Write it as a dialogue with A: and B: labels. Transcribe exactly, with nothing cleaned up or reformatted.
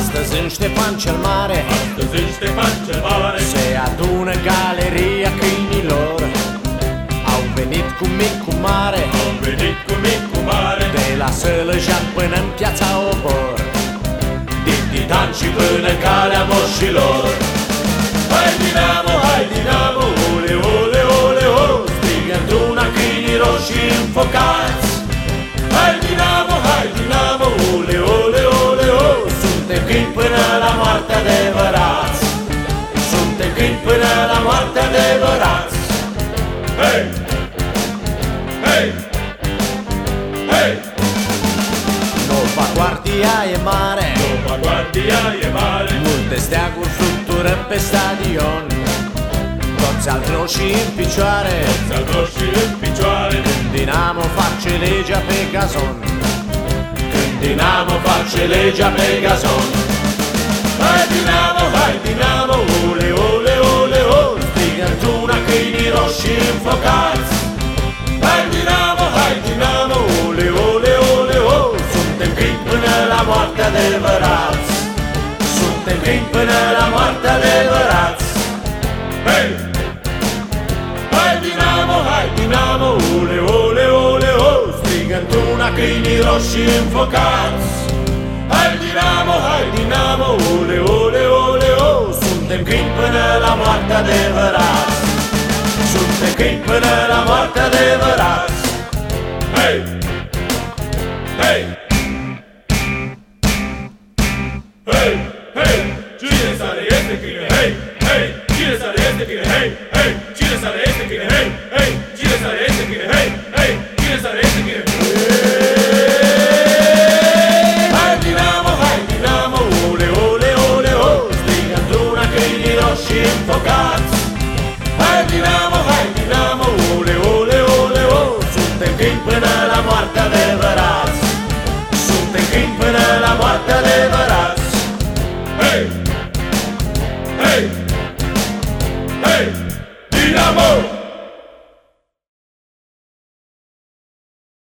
A: Astăzi în Ștefan cel Mare,
B: astăzi în Ștefan cel Mare,
A: se adună galeria câinilor. Au venit cu mic, cu mare,
B: au venit cu mic, cu mare,
A: de la Sălăjan până în Piața Obor,
B: din Titan și până în Calea Moșilor. Hai Dinamo, hai Dinamo, ole, ole, ole, o, strigă într-una câinii roșii înfocați. Hai Dinamo, hai Dinamo, ole, ole, ole, o,
A: suntem câini până la moarte adevărați. Suntem câini până la moarte adevărați.
B: Hei! Hei! Hei!
A: Nova Guardia e mare,
B: Nova Guardia e mare,
A: multe steaguri flutură pe stadion. Toți al roșii în picioare,
B: toți al roșii în picioare,
A: când Dinamo face legea pe gazon.
B: când Dinamo face legea pe gazon. Hai Dinamo, hai Dinamo, ole, ole, ole, o, strigă într-una câinii roșii înfocați. Hai Dinamo, hai Dinamo, ole, ole, ole, o,
A: Suntem câini până la moarte adevărați. Suntem câini până la moarte adevărați.
B: hei! Hai Dinamo, hai Dinamo, ole, ole, ole, o, strigă într-una câinii roșii înfocați. Hai Dinamo, hai Dinamo, ole, ole, ole, o,
A: Suntem câini până la moarte adevărați. Suntem câini până la moarte adevărați.
B: hei! Hei! Hei! Hei! Cine sare este câine? Hei! Hei! Cine sare este câine? Hei! Hei! Cine sare este câine? Hei! Hei! Cine sare este câine? Hei! Hei! Cine sare este câine? Hai Dinamo, hai Dinamo, ole, ole, ole, o, strigă într-una câinii roșii înfocați. Hai Dinamo,